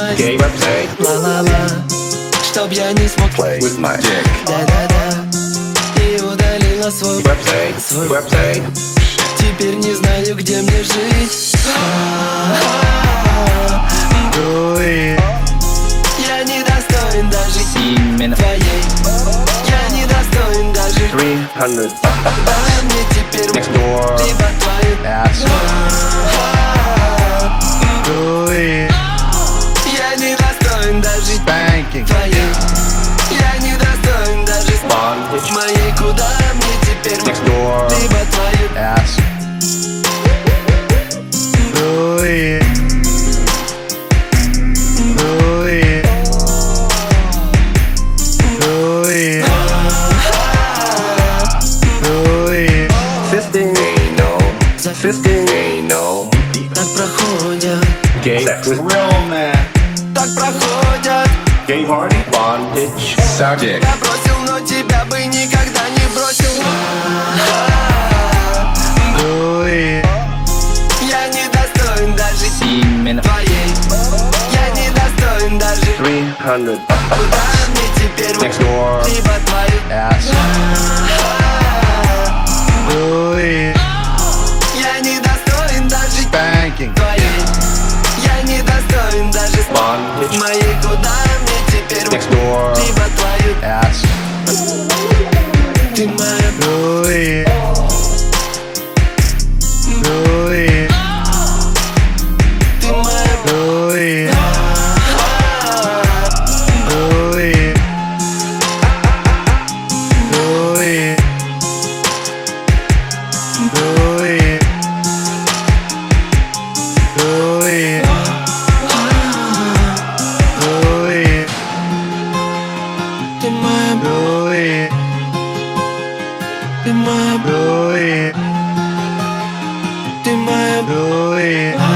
власть. Ла-ла-ла, чтоб я не смог Play with my dick. Да-да-да. И удалила свой Website. Теперь не знаю, где мне жить. Я не достоин даже именно твоей. Я не достоин даже 300 Дай мне теперь next door. либо твою Ass. Я не достоин даже Spanking. твоей. Я не достоин даже Bondage. моей. Куда мне теперь Next door. либо твою Ass. Ain't no Так проходят, gay sex with real man. так проходят. Gay party. Bondage. Suck dick. Я бросил, но тебя бы никогда не бросил. Я не достоин даже именно твоей. Я не достоин даже 300 куда мне теперь next door. либо твою Ass. Я не достоин даже Spanking. твоей. Я не достоин даже Bondage. моей. Куда мне теперь Next door. либо твою Ass. ты моя ты моя ты моя ты моя ты моя